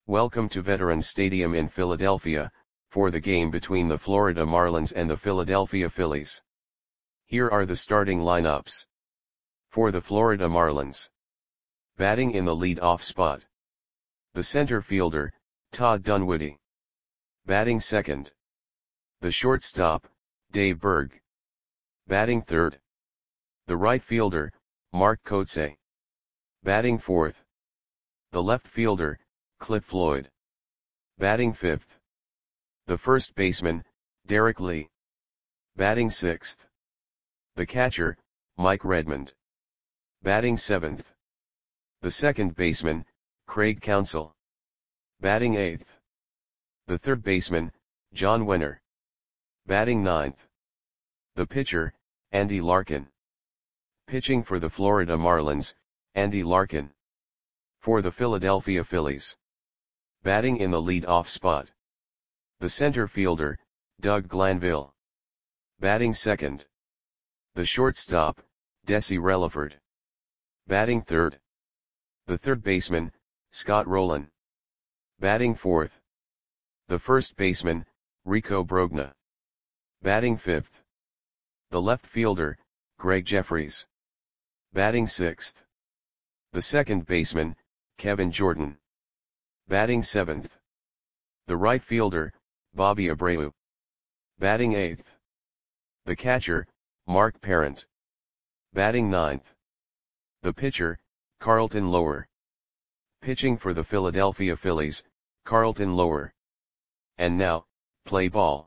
Welcome to Veterans Stadium in Philadelphia, for the game between the Florida Marlins and the Philadelphia Phillies. Here are the starting lineups. For the Florida Marlins. Batting in the lead-off spot. The center fielder, Todd Dunwoody. Batting second. The shortstop, Dave Berg. Batting third. The right fielder, Mark Kotsay. Batting fourth. The left fielder, Cliff Floyd. Batting fifth. The first baseman, Derek Lee. Batting sixth. The catcher, Mike Redmond. Batting seventh. The second baseman, Craig Counsell. Batting eighth. The third baseman, John Wenner. Batting ninth. The pitcher, Andy Larkin. Pitching for the Florida Marlins, Andy Larkin. For the Philadelphia Phillies. Batting in the lead-off spot. The center fielder, Doug Glanville. Batting second. The shortstop, Desi Relaford. Batting third. The third baseman, Scott Rolen. Batting fourth. The first baseman, Rico Brogna. Batting fifth. The left fielder, Greg Jeffries. Batting sixth. The second baseman, Kevin Jordan. Batting seventh. The right fielder, Bobby Abreu. Batting eighth. The catcher, Mark Parent. Batting ninth. The pitcher, Carlton Lower. Pitching for the Philadelphia Phillies, Carlton Lower. And now, play ball.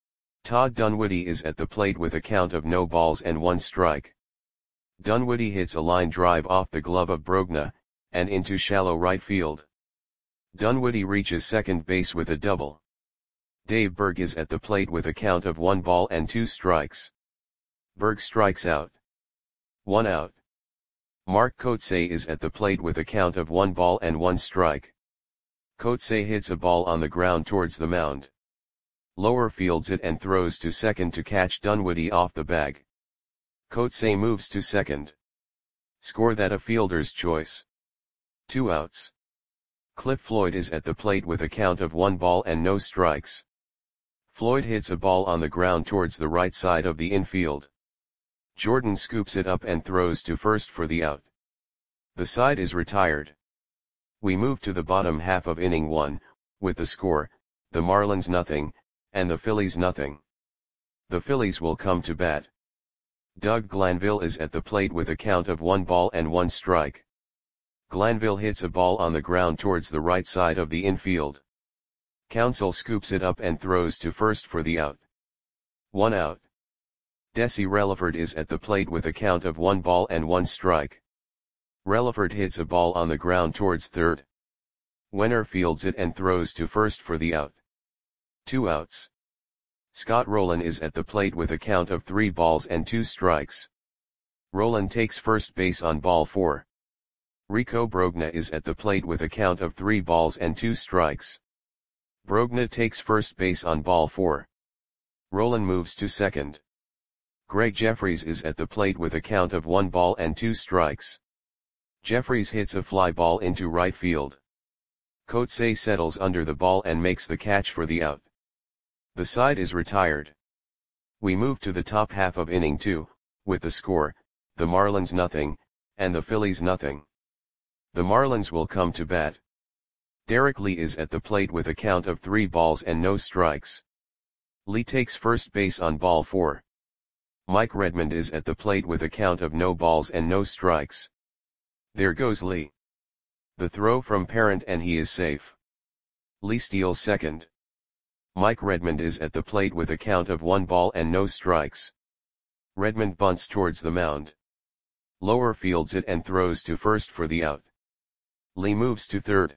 Todd Dunwoody is at the plate with a count of no balls and 1 strike. Dunwoody hits a line drive off the glove of Brogna, and into shallow right field. Dunwoody reaches second base with a double. Dave Berg is at the plate with a count of 1 ball and 2 strikes. Berg strikes out. 1 out. Mark Kotsay is at the plate with a count of 1 ball and 1 strike. Kotsay hits a ball on the ground towards the mound. Lower fields it and throws to second to catch Dunwoody off the bag. Kotsay moves to second. Score that a fielder's choice. 2 outs. Cliff Floyd is at the plate with a count of 1 ball and no strikes. Floyd hits a ball on the ground towards the right side of the infield. Jordan scoops it up and throws to first for the out. The side is retired. We move to the bottom half of inning 1, with the score, the Marlins nothing, and the Phillies nothing. The Phillies will come to bat. Doug Glanville is at the plate with a count of 1 ball and 1 strike. Glanville hits a ball on the ground towards the right side of the infield. Counsell scoops it up and throws to first for the out. 1 out. Desi Relaford is at the plate with a count of 1 ball and 1 strike. Relaford hits a ball on the ground towards third. Wenner fields it and throws to first for the out. 2 outs. Scott Rolen is at the plate with a count of 3 balls and 2 strikes. Rolen takes first base on ball 4. Rico Brogna is at the plate with a count of 3 balls and 2 strikes. Brogna takes first base on ball 4. Rolen moves to second. Greg Jeffries is at the plate with a count of 1 ball and 2 strikes. Jeffries hits a fly ball into right field. Kotsay settles under the ball and makes the catch for the out. The side is retired. We move to the top half of inning 2, with the score, the Marlins nothing, and the Phillies nothing. The Marlins will come to bat. Derek Lee is at the plate with a count of 3 balls and no strikes. Lee takes first base on ball 4. Mike Redmond is at the plate with a count of no balls and no strikes. There goes Lee. The throw from Parent and he is safe. Lee steals second. Mike Redmond is at the plate with a count of 1 ball and no strikes. Redmond bunts towards the mound. Lower fields it and throws to first for the out. Lee moves to third.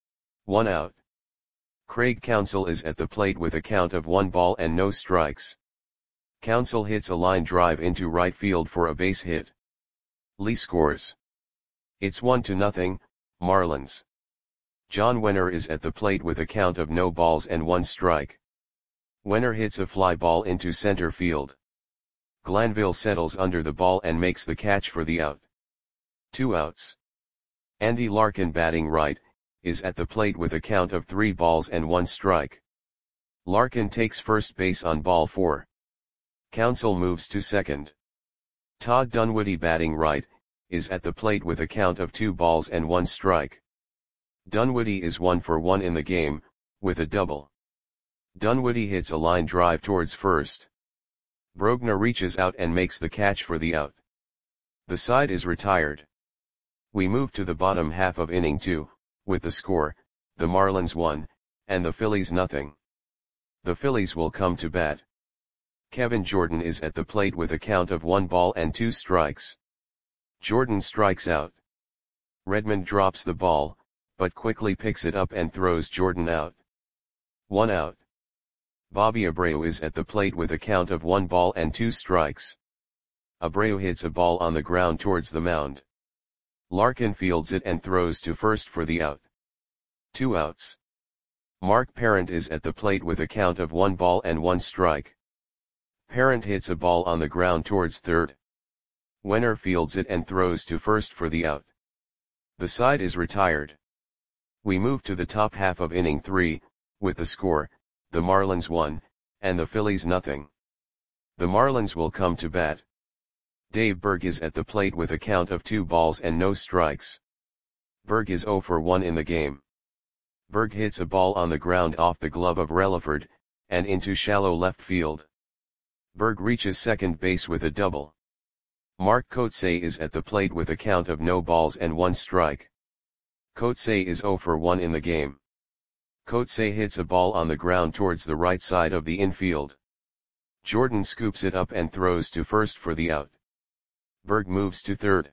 1 out. Craig Counsell is at the plate with a count of 1 ball and no strikes. Counsell hits a line drive into right field for a base hit. Lee scores. It's 1-0, Marlins. John Wenner is at the plate with a count of no balls and 1 strike. Wenner hits a fly ball into center field. Glanville settles under the ball and makes the catch for the out. 2 outs. Andy Larkin batting right, is at the plate with a count of 3 balls and 1 strike. Larkin takes first base on ball 4. Counsell moves to second. Todd Dunwoody, batting right, is at the plate with a count of 2 balls and 1 strike. Dunwoody is 1 for 1 in the game, with a double. Dunwoody hits a line drive towards first. Brogna reaches out and makes the catch for the out. The side is retired. We move to the bottom half of inning 2, with the score, the Marlins 1, and the Phillies nothing. The Phillies will come to bat. Kevin Jordan is at the plate with a count of 1 ball and 2 strikes. Jordan strikes out. Redmond drops the ball, but quickly picks it up and throws Jordan out. 1 out. Bobby Abreu is at the plate with a count of 1 ball and 2 strikes. Abreu hits a ball on the ground towards the mound. Larkin fields it and throws to first for the out. 2 outs. Mark Parent is at the plate with a count of 1 ball and 1 strike. Parent hits a ball on the ground towards third. Wenner fields it and throws to first for the out. The side is retired. We move to the top half of inning 3, with the score, the Marlins 1, and the Phillies nothing. The Marlins will come to bat. Dave Berg is at the plate with a count of 2 balls and no strikes. Berg is 0 for 1 in the game. Berg hits a ball on the ground off the glove of Relaford, and into shallow left field. Berg reaches second base with a double. Mark Kotsay is at the plate with a count of no balls and 1 strike. Kotsay is 0 for 1 in the game. Kotsay hits a ball on the ground towards the right side of the infield. Jordan scoops it up and throws to first for the out. Berg moves to third.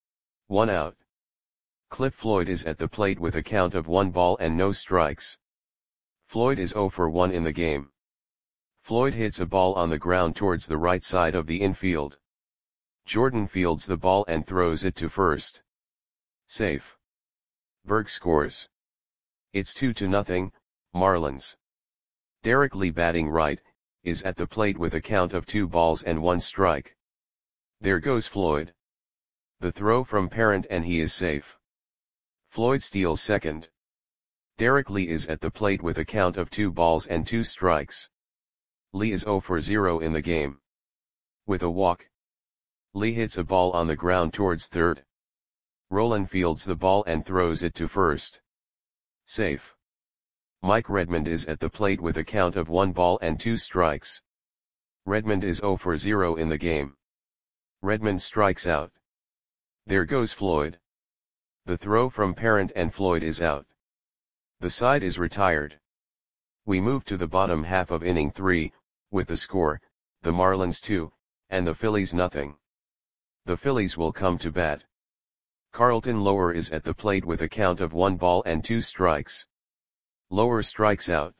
1 out. Cliff Floyd is at the plate with a count of 1 ball and no strikes. Floyd is 0 for 1 in the game. Floyd hits a ball on the ground towards the right side of the infield. Jordan fields the ball and throws it to first. Safe. Berg scores. It's 2-0, Marlins. Derek Lee, batting right, is at the plate with a count of 2 balls and 1 strike. There goes Floyd. The throw from Parent and he is safe. Floyd steals second. Derek Lee is at the plate with a count of 2 balls and 2 strikes. Lee is 0 for 0 in the game. With a walk. Lee hits a ball on the ground towards third. Rolen fields the ball and throws it to first. Safe. Mike Redmond is at the plate with a count of 1 ball and 2 strikes. Redmond is 0 for 0 in the game. Redmond strikes out. There goes Floyd. The throw from Parent and Floyd is out. The side is retired. We move to the bottom half of inning 3, with the score, the Marlins 2, and the Phillies nothing. The Phillies will come to bat. Carlton Lower is at the plate with a count of 1 ball and 2 strikes. Lower strikes out.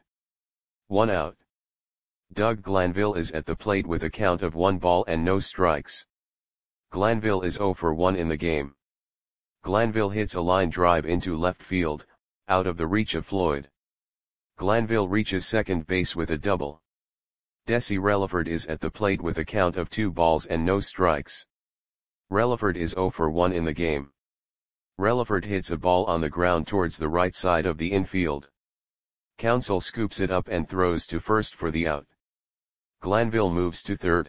1 out. Doug Glanville is at the plate with a count of 1 ball and no strikes. Glanville is 0 for 1 in the game. Glanville hits a line drive into left field, out of the reach of Floyd. Glanville reaches second base with a double. Desi Relaford is at the plate with a count of 2 balls and no strikes. Relaford is 0 for 1 in the game. Relaford hits a ball on the ground towards the right side of the infield. Counsell scoops it up and throws to first for the out. Glanville moves to third.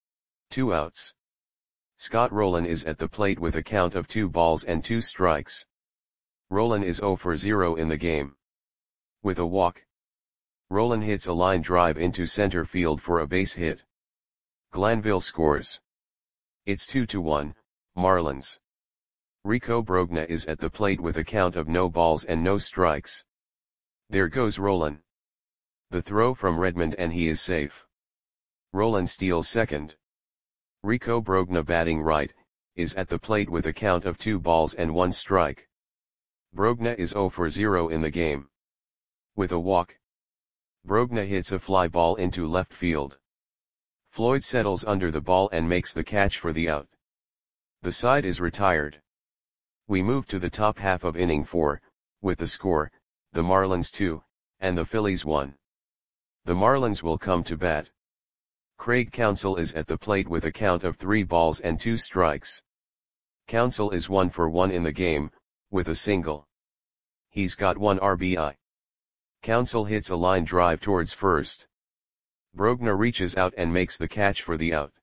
2 outs. Scott Rolen is at the plate with a count of 2 balls and 2 strikes. Rolen is 0 for 0 in the game. With a walk. Rolen hits a line drive into center field for a base hit. Glanville scores. It's 2-1, Marlins. Rico Brogna is at the plate with a count of no balls and no strikes. There goes Rolen. The throw from Redmond and he is safe. Rolen steals second. Rico Brogna, batting right, is at the plate with a count of 2 balls and 1 strike. Brogna is 0 for 0 in the game. With a walk. Brogna hits a fly ball into left field. Floyd settles under the ball and makes the catch for the out. The side is retired. We move to the top half of inning 4, with the score, the Marlins 2, and the Phillies 1. The Marlins will come to bat. Craig Counsell is at the plate with a count of 3 balls and 2 strikes. Counsell is 1 for 1 in the game, with a single. He's got 1 RBI. Counsell hits a line drive towards first. Brogna reaches out and makes the catch for the out.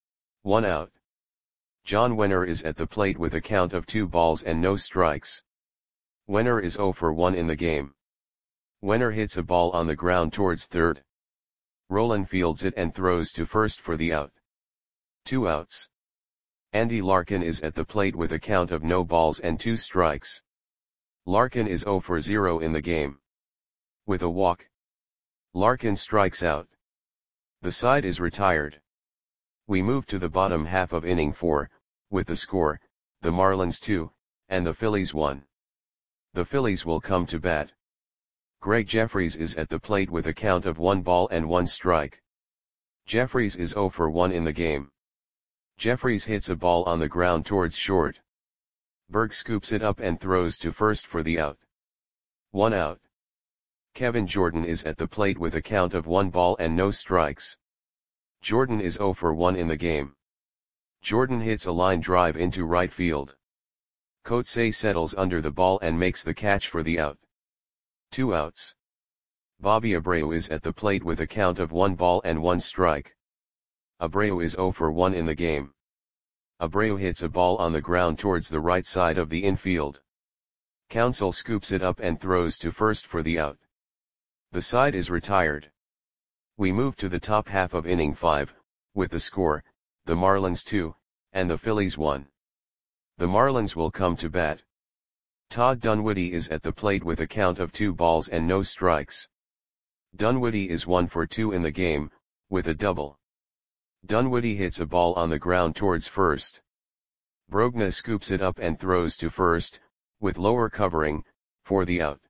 1 out. John Wenner is at the plate with a count of 2 balls and no strikes. Wenner is 0 for 1 in the game. Wenner hits a ball on the ground towards third. Rolen fields it and throws to first for the out. 2 outs. Andy Larkin is at the plate with a count of no balls and 2 strikes. Larkin is 0 for 0 in the game. With a walk, Larkin strikes out. The side is retired. We move to the bottom half of inning 4, with the score, the Marlins 2, and the Phillies 1. The Phillies will come to bat. Greg Jeffries is at the plate with a count of 1 ball and 1 strike. Jeffries is 0 for 1 in the game. Jeffries hits a ball on the ground towards short. Berg scoops it up and throws to first for the out. 1 out. Kevin Jordan is at the plate with a count of 1 ball and no strikes. Jordan is 0 for 1 in the game. Jordan hits a line drive into right field. Coetzee settles under the ball and makes the catch for the out. 2 outs. Bobby Abreu is at the plate with a count of 1 ball and 1 strike. Abreu is 0 for 1 in the game. Abreu hits a ball on the ground towards the right side of the infield. Counsell scoops it up and throws to first for the out. The side is retired. We move to the top half of inning 5, with the score, the Marlins 2, and the Phillies 1. The Marlins will come to bat. Todd Dunwoody is at the plate with a count of 2 balls and no strikes. Dunwoody is 1 for 2 in the game, with a double. Dunwoody hits a ball on the ground towards first. Brogna scoops it up and throws to first, with lower covering, for the out.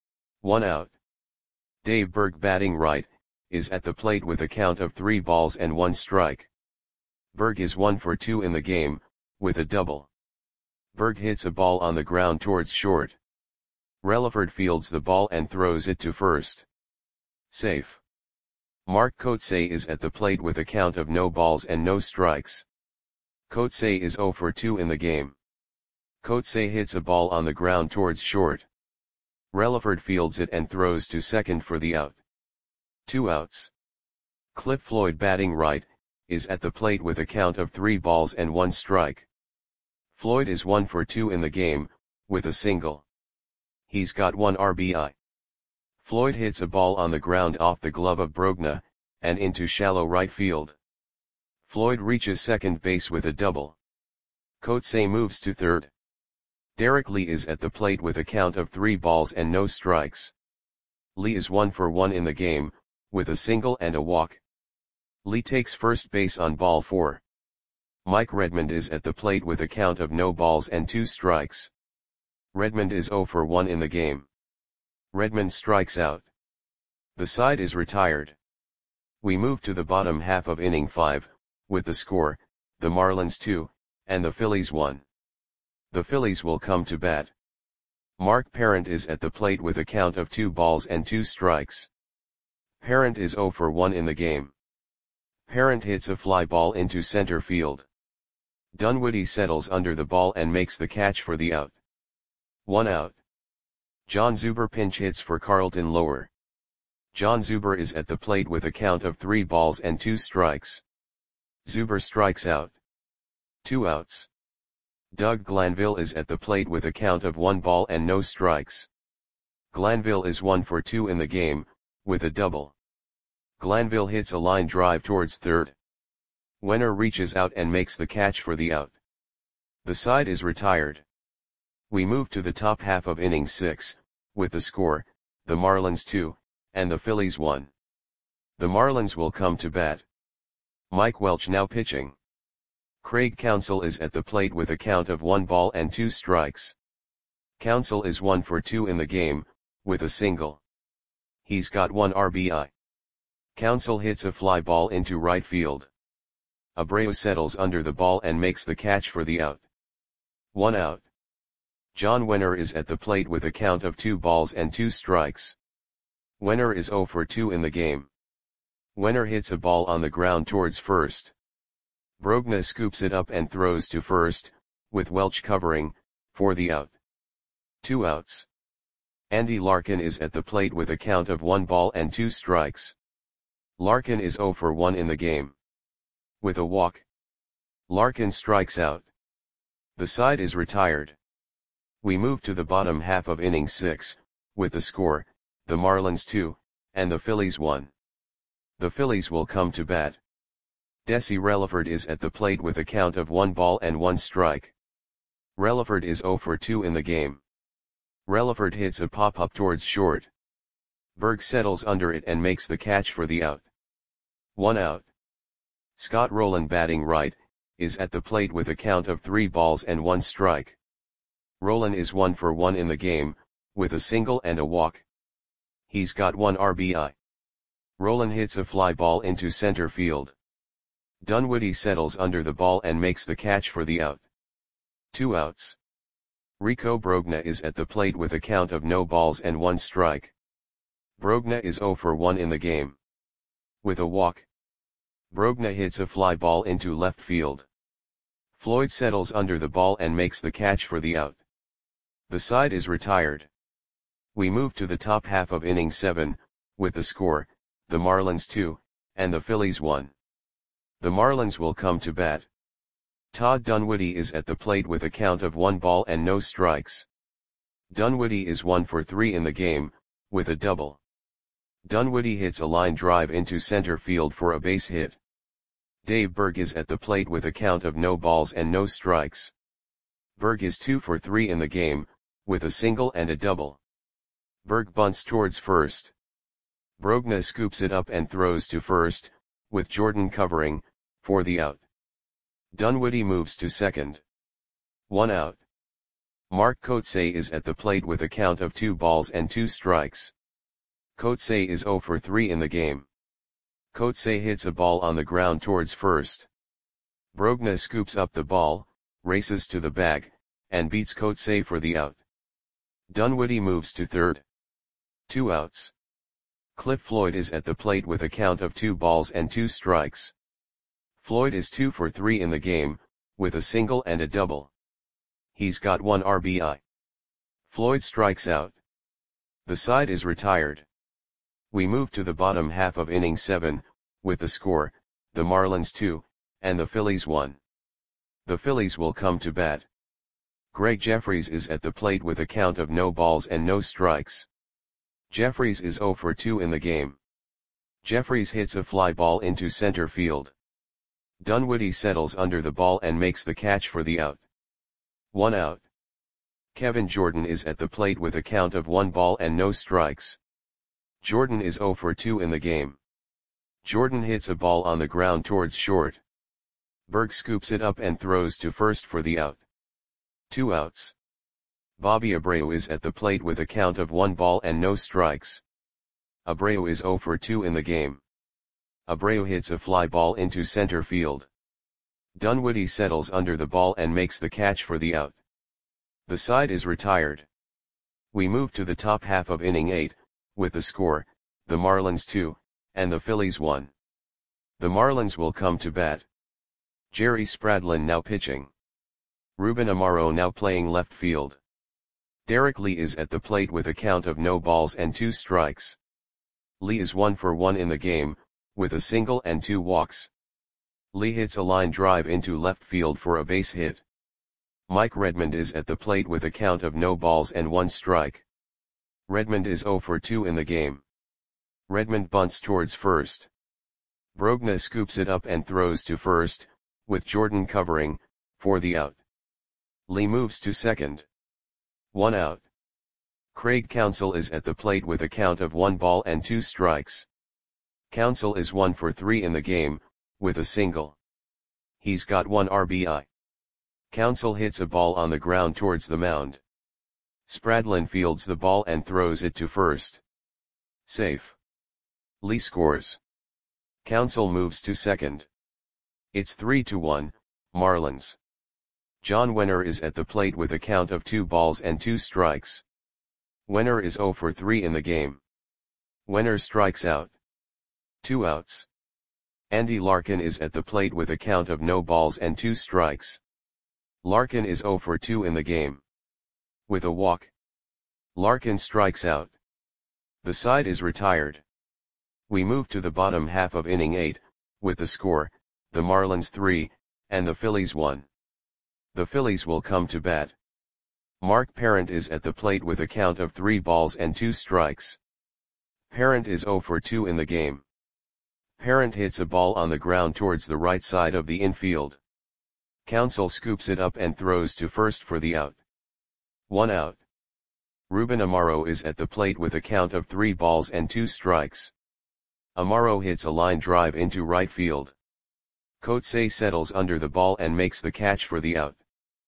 1 out. Dave Berg, batting right, is at the plate with a count of 3 balls and 1 strike. Berg is 1 for 2 in the game, with a double. Berg hits a ball on the ground towards short. Relaford fields the ball and throws it to first. Safe. Mark Coetzee is at the plate with a count of no balls and no strikes. Coetzee is 0 for 2 in the game. Coetzee hits a ball on the ground towards short. Relaford fields it and throws to second for the out. 2 outs. Cliff Floyd, batting right, is at the plate with a count of 3 balls and 1 strike. Floyd is 1 for 2 in the game, with a single. He's got 1 RBI. Floyd hits a ball on the ground off the glove of Brogna, and into shallow right field. Floyd reaches second base with a double. Coetzee moves to third. Derek Lee is at the plate with a count of 3 balls and no strikes. Lee is 1 for 1 in the game, with a single and a walk. Lee takes first base on ball 4. Mike Redmond is at the plate with a count of no balls and 2 strikes. Redmond is 0 for 1 in the game. Redmond strikes out. The side is retired. We move to the bottom half of inning 5, with the score, the Marlins 2, and the Phillies 1. The Phillies will come to bat. Mark Parent is at the plate with a count of 2 balls and 2 strikes. Parent is 0 for 1 in the game. Parent hits a fly ball into center field. Dunwoody settles under the ball and makes the catch for the out. 1 out. John Zuber pinch hits for Carlton Lower. John Zuber is at the plate with a count of 3 balls and 2 strikes. Zuber strikes out. 2 outs. Doug Glanville is at the plate with a count of 1 ball and no strikes. Glanville is 1 for 2 in the game, with a double. Glanville hits a line drive towards third. Wenner reaches out and makes the catch for the out. The side is retired. We move to the top half of inning 6, with the score, the Marlins 2, and the Phillies 1. The Marlins will come to bat. Mike Welch now pitching. Craig Counsell is at the plate with a count of 1 ball and 2 strikes. Counsell is 1 for 2 in the game, with a single. He's got 1 RBI. Counsell hits a fly ball into right field. Abreu settles under the ball and makes the catch for the out. 1 out. John Wenner is at the plate with a count of 2 balls and 2 strikes. Wenner is 0 for 2 in the game. Wenner hits a ball on the ground towards first. Brogna scoops it up and throws to first, with Welch covering, for the out. 2 outs. Andy Larkin is at the plate with a count of 1 ball and 2 strikes. Larkin is 0 for 1 in the game. With a walk, Larkin strikes out. The side is retired. We move to the bottom half of inning 6, with the score, the Marlins 2, and the Phillies 1. The Phillies will come to bat. Desi Relaford is at the plate with a count of 1 ball and 1 strike. Relaford is 0 for 2 in the game. Relaford hits a pop-up towards short. Berg settles under it and makes the catch for the out. 1 out. Scott Rowland, batting right, is at the plate with a count of 3 balls and 1 strike. Rowland is 1 for 1 in the game, with a single and a walk. He's got 1 RBI. Rowland hits a fly ball into center field. Dunwoody settles under the ball and makes the catch for the out. 2 outs. Rico Brogna is at the plate with a count of no balls and 1 strike. Brogna is 0 for 1 in the game. With a walk, Brogna hits a fly ball into left field. Floyd settles under the ball and makes the catch for the out. The side is retired. We move to the top half of inning 7, with the score, the Marlins 2, and the Phillies 1. The Marlins will come to bat. Todd Dunwoody is at the plate with a count of 1 ball and no strikes. Dunwoody is 1 for 3 in the game, with a double. Dunwoody hits a line drive into center field for a base hit. Dave Berg is at the plate with a count of no balls and no strikes. Berg is 2 for 3 in the game, with a single and a double. Berg bunts towards first. Brogna scoops it up and throws to first, with Jordan covering, for the out. Dunwoody moves to second. 1 out. Mark Kotsay is at the plate with a count of 2 balls and 2 strikes. Kotsay is 0 for 3 in the game. Kotsay hits a ball on the ground towards first. Brogna scoops up the ball, races to the bag, and beats Kotsay for the out. Dunwoody moves to third. 2 outs. Cliff Floyd is at the plate with a count of 2 balls and 2 strikes. Floyd is 2 for 3 in the game, with a single and a double. He's got 1 RBI. Floyd strikes out. The side is retired. We move to the bottom half of inning 7, with the score, the Marlins 2, and the Phillies 1. The Phillies will come to bat. Greg Jeffries is at the plate with a count of no balls and no strikes. Jeffries is 0 for 2 in the game. Jeffries hits a fly ball into center field. Dunwoody settles under the ball and makes the catch for the out. 1 out. Kevin Jordan is at the plate with a count of 1 ball and no strikes. Jordan is 0 for 2 in the game. Jordan hits a ball on the ground towards short. Berg scoops it up and throws to first for the out. 2 outs. Bobby Abreu is at the plate with a count of 1 ball and no strikes. Abreu is 0 for 2 in the game. Abreu hits a fly ball into center field. Dunwoody settles under the ball and makes the catch for the out. The side is retired. We move to the top half of inning 8, with the score, the Marlins 2, and the Phillies 1. The Marlins will come to bat. Jerry Spradlin now pitching. Ruben Amaro now playing left field. Derek Lee is at the plate with a count of no balls and 2 strikes. Lee is 1 for 1 in the game, with a single and 2 walks. Lee hits a line drive into left field for a base hit. Mike Redmond is at the plate with a count of no balls and 1 strike. Redmond is 0 for 2 in the game. Redmond bunts towards first. Brogna scoops it up and throws to first, with Jordan covering, for the out. Lee moves to second. 1 out. Craig Counsell is at the plate with a count of 1 ball and 2 strikes. Counsell is 1 for 3 in the game, with a single. He's got 1 RBI. Counsell hits a ball on the ground towards the mound. Spradlin fields the ball and throws it to first. Safe. Lee scores. Counsell moves to second. It's 3-1, Marlins. John Wenner is at the plate with a count of 2 balls and 2 strikes. Wenner is 0 for 3 in the game. Wenner strikes out. 2 outs. Andy Larkin is at the plate with a count of no balls and 2 strikes. Larkin is 0 for 2 in the game. With a walk, Larkin strikes out. The side is retired. We move to the bottom half of inning 8, with the score, the Marlins 3, and the Phillies 1. The Phillies will come to bat. Mark Parent is at the plate with a count of 3 balls and 2 strikes. Parent is 0 for 2 in the game. Parent hits a ball on the ground towards the right side of the infield. Counsell scoops it up and throws to first for the out. 1 out. Ruben Amaro is at the plate with a count of 3 balls and 2 strikes. Amaro hits a line drive into right field. Coetzee settles under the ball and makes the catch for the out.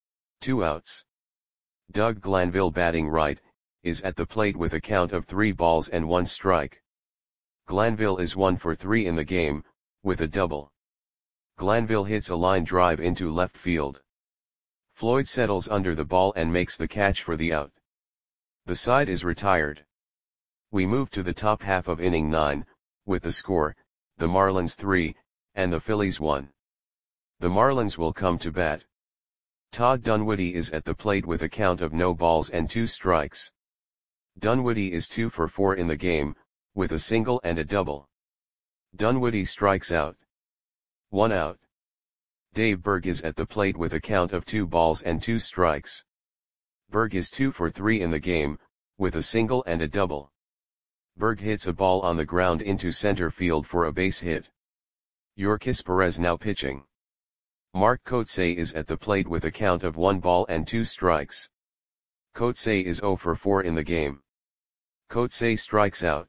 2 outs. Doug Glanville, batting right, is at the plate with a count of 3 balls and 1 strike. Glanville is 1 for 3 in the game, with a double. Glanville hits a line drive into left field. Floyd settles under the ball and makes the catch for the out. The side is retired. We move to the top half of inning 9, with the score, the Marlins 3, and the Phillies 1. The Marlins will come to bat. Todd Dunwoody is at the plate with a count of no balls and 2 strikes. Dunwoody is 2 for 4 in the game, with a single and a double. Dunwoody strikes out. 1 out. Dave Berg is at the plate with a count of 2 balls and 2 strikes. Berg is 2 for 3 in the game, with a single and a double. Berg hits a ball on the ground into center field for a base hit. Yorkis Perez now pitching. Mark Coetzee is at the plate with a count of 1 ball and 2 strikes. Coetzee is 0 for 4 in the game. Coetzee strikes out.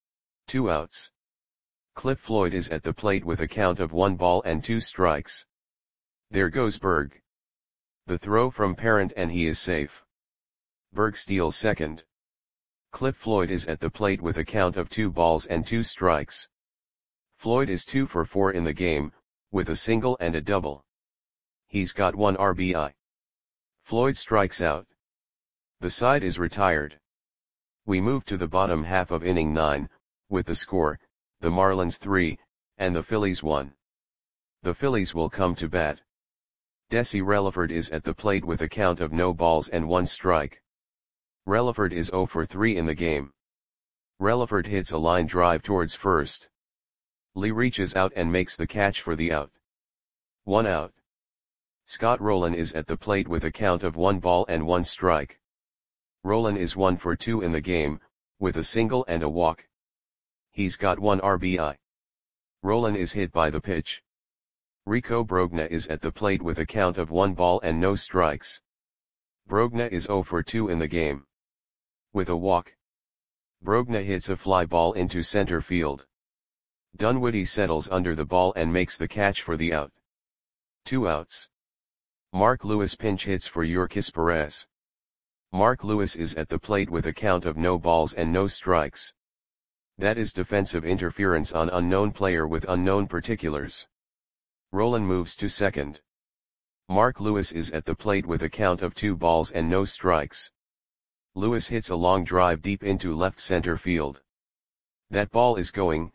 2 outs. Cliff Floyd is at the plate with a count of 1 ball and 2 strikes. There goes Berg. The throw from Parent and he is safe. Berg steals second. Cliff Floyd is at the plate with a count of 2 balls and 2 strikes. Floyd is 2 for 4 in the game, with a single and a double. He's got 1 RBI. Floyd strikes out. The side is retired. We move to the bottom half of inning 9, with the score, the Marlins 3, and the Phillies 1. The Phillies will come to bat. Desi Relaford is at the plate with a count of no balls and 1 strike. Relaford is 0 for 3 in the game. Relaford hits a line drive towards first. Lee reaches out and makes the catch for the out. 1 out. Scott Rowland is at the plate with a count of 1 ball and 1 strike. Rowland is 1 for 2 in the game, with a single and a walk. He's got 1 RBI. Rowland is hit by the pitch. Rico Brogna is at the plate with a count of 1 ball and no strikes. Brogna is 0 for 2 in the game. With a walk. Brogna hits a fly ball into center field. Dunwoody settles under the ball and makes the catch for the out. 2 outs. Mark Lewis pinch hits for Yorkis Perez. Mark Lewis is at the plate with a count of no balls and no strikes. That is defensive interference on unknown player with unknown particulars. Rowland moves to second. Mark Lewis is at the plate with a count of 2 balls and no strikes. Lewis hits a long drive deep into left center field. That ball is gone.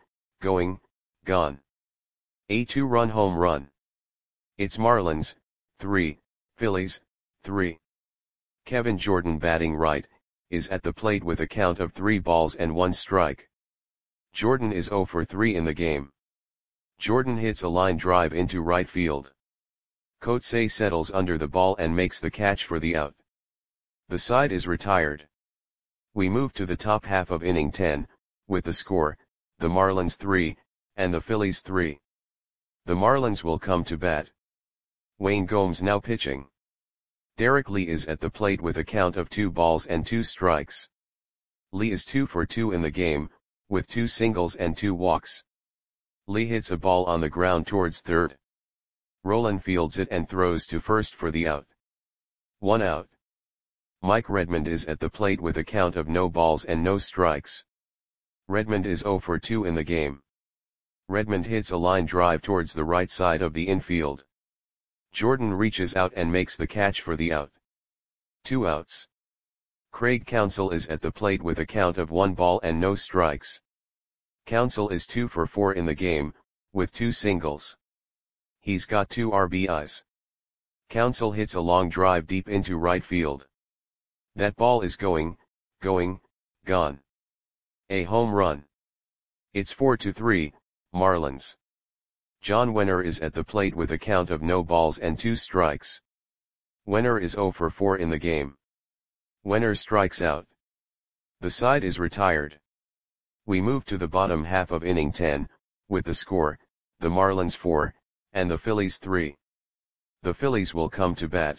A 2-run home run. It's Marlins, 3, Phillies, 3. Kevin Jordan, batting right, is at the plate with a count of 3 balls and 1 strike. Jordan is 0 for 3 in the game. Jordan hits a line drive into right field. Coetzee settles under the ball and makes the catch for the out. The side is retired. We move to the top half of inning 10, with the score, the Marlins 3, and the Phillies 3. The Marlins will come to bat. Wayne Gomes now pitching. Derek Lee is at the plate with a count of 2 balls and 2 strikes. Lee is 2 for 2 in the game, with 2 singles and 2 walks. Lee hits a ball on the ground towards third. Rowland fields it and throws to first for the out. 1 out. Mike Redmond is at the plate with a count of no balls and no strikes. Redmond is 0 for 2 in the game. Redmond hits a line drive towards the right side of the infield. Jordan reaches out and makes the catch for the out. 2 outs. Craig Counsell is at the plate with a count of 1 ball and no strikes. Counsell is 2 for 4 in the game, with 2 singles. He's got 2 RBIs. Counsell hits a long drive deep into right field. That ball is gone. going, gone. A home run. It's 4-3, Marlins. John Wenner is at the plate with a count of no balls and 2 strikes. Wenner is 0 for 4 in the game. Wenner strikes out. The side is retired. We move to the bottom half of inning 10, with the score, the Marlins 4, and the Phillies 3. The Phillies will come to bat.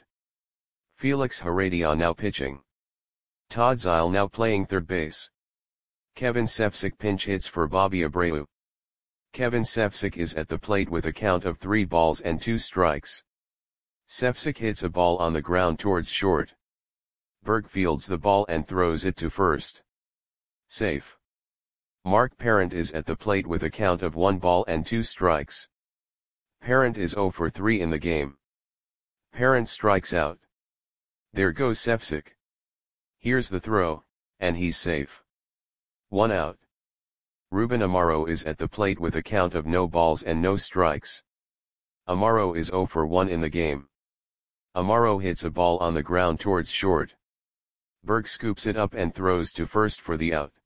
Felix Heredia now pitching. Todd Zeile now playing third base. Kevin Cefcik pinch hits for Bobby Abreu. Kevin Cefcik is at the plate with a count of 3 balls and 2 strikes. Cefcik hits a ball on the ground towards short. Berg fields the ball and throws it to first. Safe. Mark Parent is at the plate with a count of 1 ball and 2 strikes. Parent is 0 for 3 in the game. Parent strikes out. There goes Cefcik. Here's the throw, and he's safe. 1 out. Ruben Amaro is at the plate with a count of no balls and no strikes. Amaro is 0 for 1 in the game. Amaro hits a ball on the ground towards short. Berg scoops it up and throws to first for the out.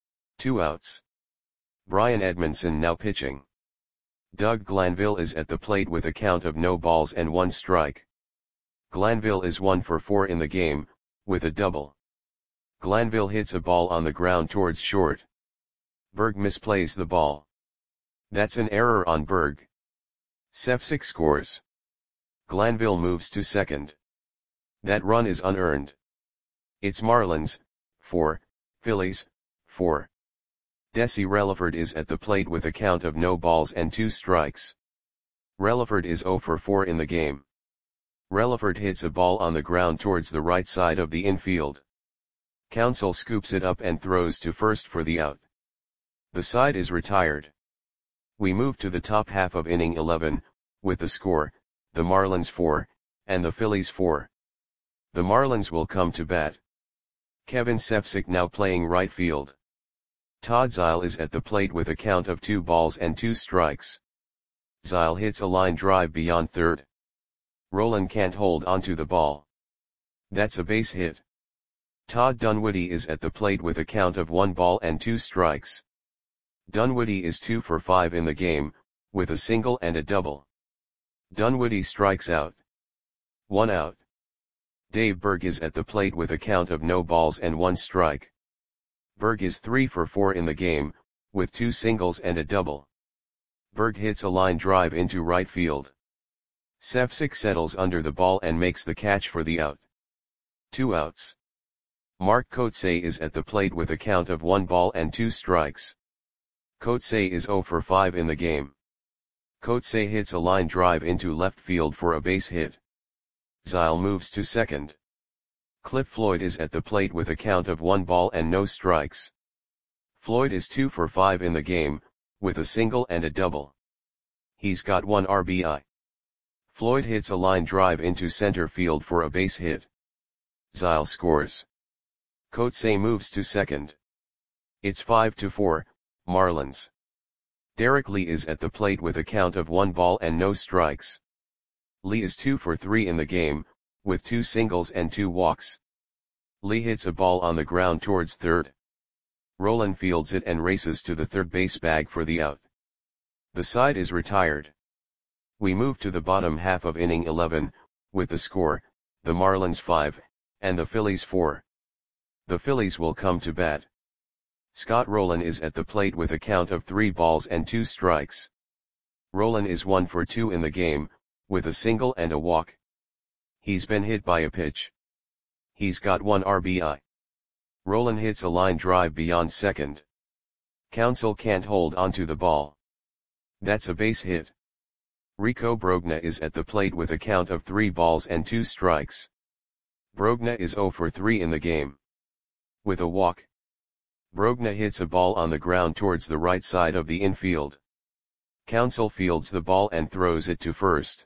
2 outs. Brian Edmondson now pitching. Doug Glanville is at the plate with a count of no balls and 1 strike. Glanville is 1 for 4 in the game, with a double. Glanville hits a ball on the ground towards short. Berg misplays the ball. That's an error on Berg. Cefcik scores. Glanville moves to second. That run is unearned. It's Marlins, 4, Phillies, 4. Desi Relaford is at the plate with a count of no balls and 2 strikes. Relaford is 0 for 4 in the game. Relaford hits a ball on the ground towards the right side of the infield. Counsell scoops it up and throws to first for the out. The side is retired. We move to the top half of inning 11, with the score, the Marlins 4, and the Phillies 4. The Marlins will come to bat. Kevin Cefcik now playing right field. Todd Zeile is at the plate with a count of 2 balls and 2 strikes. Zeile hits a line drive beyond third. Rolen can't hold onto the ball. That's a base hit. Todd Dunwoody is at the plate with a count of 1 ball and 2 strikes. Dunwoody is 2 for 5 in the game, with a single and a double. Dunwoody strikes out. 1 out. Dave Berg is at the plate with a count of no balls and 1 strike. Berg is 3 for 4 in the game, with 2 singles and a double. Berg hits a line drive into right field. Cefcik settles under the ball and makes the catch for the out. 2 outs. Mark Kotsay is at the plate with a count of 1 ball and 2 strikes. Kotsay is 0 for 5 in the game. Kotsay hits a line drive into left field for a base hit. Zeile moves to second. Cliff Floyd is at the plate with a count of 1 ball and no strikes. Floyd is 2 for 5 in the game, with a single and a double. He's got 1 RBI. Floyd hits a line drive into center field for a base hit. Zeile scores. Kotsay moves to second. It's 5-4, Marlins. Derek Lee is at the plate with a count of 1 ball and no strikes. Lee is 2 for 3 in the game, with 2 singles and 2 walks. Lee hits a ball on the ground towards third. Rolen fields it and races to the third base bag for the out. The side is retired. We move to the bottom half of inning 11, with the score, the Marlins 5, and the Phillies 4. The Phillies will come to bat. Scott Rolen is at the plate with a count of 3 balls and 2 strikes. Rolen is 1 for 2 in the game, with a single and a walk. He's been hit by a pitch. He's got 1 RBI. Rolen hits a line drive beyond second. Counsell can't hold onto the ball. That's a base hit. Rico Brogna is at the plate with a count of 3 balls and 2 strikes. Brogna is 0 for 3 in the game. With a walk. Brogna hits a ball on the ground towards the right side of the infield. Counsell fields the ball and throws it to first.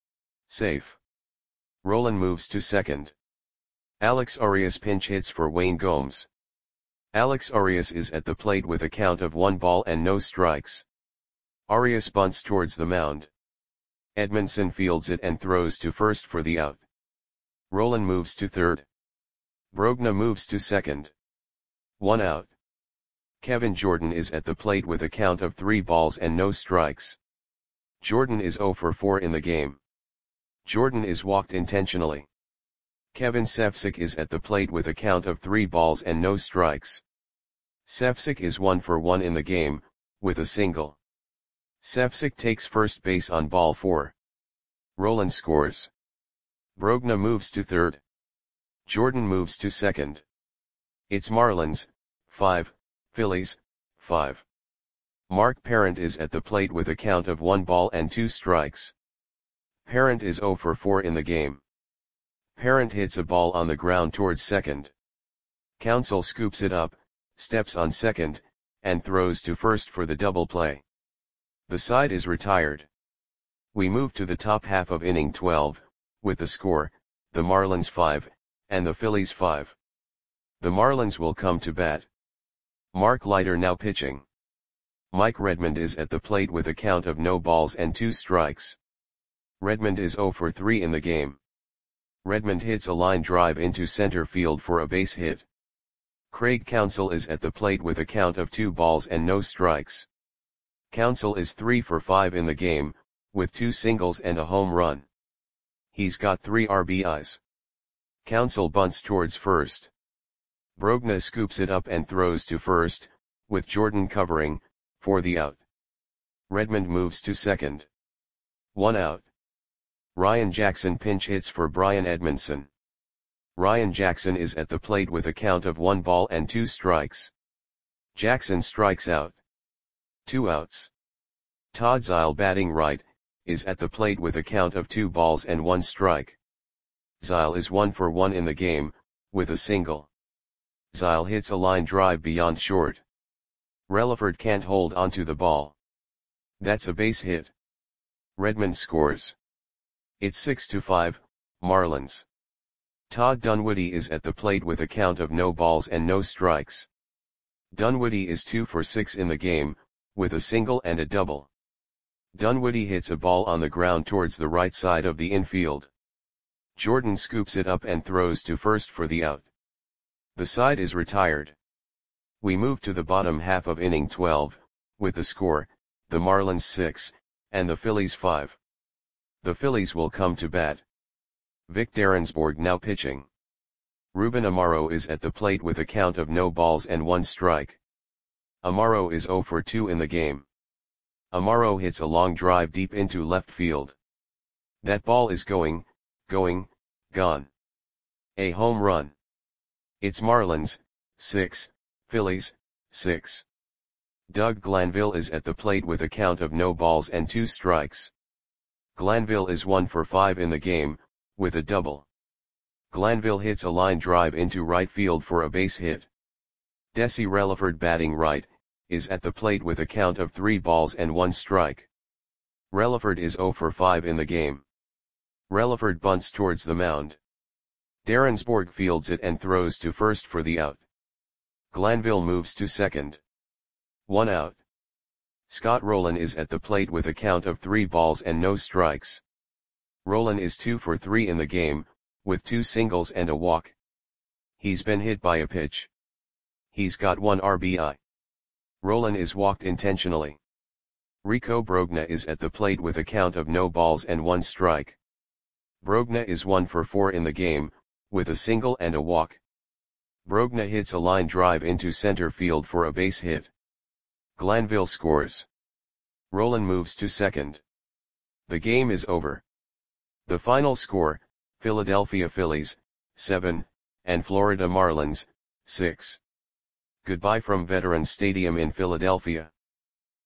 Safe. Rolen moves to second. Alex Arias pinch hits for Wayne Gomes. Alex Arias is at the plate with a count of 1 ball and no strikes. Arias bunts towards the mound. Edmondson fields it and throws to first for the out. Rolen moves to third. Brogna moves to second. 1 out. Kevin Jordan is at the plate with a count of 3 balls and no strikes. Jordan is 0 for 4 in the game. Jordan is walked intentionally. Kevin Sefcik is at the plate with a count of 3 balls and no strikes. Sefcik is 1 for 1 in the game, with a single. Sefcik takes first base on ball 4. Roland scores. Brogna moves to third. Jordan moves to second. It's Marlins, 5, Phillies, 5. Mark Parent is at the plate with a count of 1 ball and 2 strikes. Parent is 0 for 4 in the game. Parent hits a ball on the ground towards second. Counsell scoops it up, steps on second, and throws to first for the double play. The side is retired. We move to the top half of inning 12, with the score, the Marlins 5, and the Phillies 5. The Marlins will come to bat. Mark Leiter now pitching. Mike Redmond is at the plate with a count of no balls and 2 strikes. Redmond is 0 for 3 in the game. Redmond hits a line drive into center field for a base hit. Craig Counsell is at the plate with a count of 2 balls and no strikes. Counsell is 3 for 5 in the game, with 2 singles and a home run. He's got 3 RBIs. Counsell bunts towards first. Brogna scoops it up and throws to first, with Jordan covering, for the out. Redmond moves to second. 1 out. Ryan Jackson pinch hits for Brian Edmondson. Ryan Jackson is at the plate with a count of 1 ball and 2 strikes. Jackson strikes out. 2 outs. Todd Zeile batting right, is at the plate with a count of 2 balls and 1 strike. Zeile is 1 for 1 in the game, with a single. Zeile hits a line drive beyond short. Relaford can't hold onto the ball. That's a base hit. Redmond scores. It's 6-5, Marlins. Todd Dunwoody is at the plate with a count of no balls and no strikes. Dunwoody is 2 for 6 in the game, with a single and a double. Dunwoody hits a ball on the ground towards the right side of the infield. Jordan scoops it up and throws to first for the out. The side is retired. We move to the bottom half of inning 12, with the score, the Marlins 6, and the Phillies 5. The Phillies will come to bat. Vic Derensbourg now pitching. Ruben Amaro is at the plate with a count of no balls and 1 strike. Amaro is 0 for 2 in the game. Amaro hits a long drive deep into left field. That ball is going, gone. A home run. It's Marlins, 6, Phillies, 6. Doug Glanville is at the plate with a count of no balls and 2 strikes. Glanville is 1 for 5 in the game, with a double. Glanville hits a line drive into right field for a base hit. Desi Relaford batting right, is at the plate with a count of 3 balls and 1 strike. Relaford is 0 for 5 in the game. Relaford bunts towards the mound. Derensbourg fields it and throws to first for the out. Glanville moves to second. 1 out. Scott Rolen is at the plate with a count of 3 balls and no strikes. Rolen is 2 for 3 in the game, with 2 singles and a walk. He's been hit by a pitch. He's got 1 RBI. Rolen is walked intentionally. Rico Brogna is at the plate with a count of no balls and 1 strike. Brogna is 1 for 4 in the game, with a single and a walk. Brogna hits a line drive into center field for a base hit. Glanville scores. Rolen moves to second. The game is over. The final score, Philadelphia Phillies, 7, and Florida Marlins, 6. Goodbye from Veterans Stadium in Philadelphia.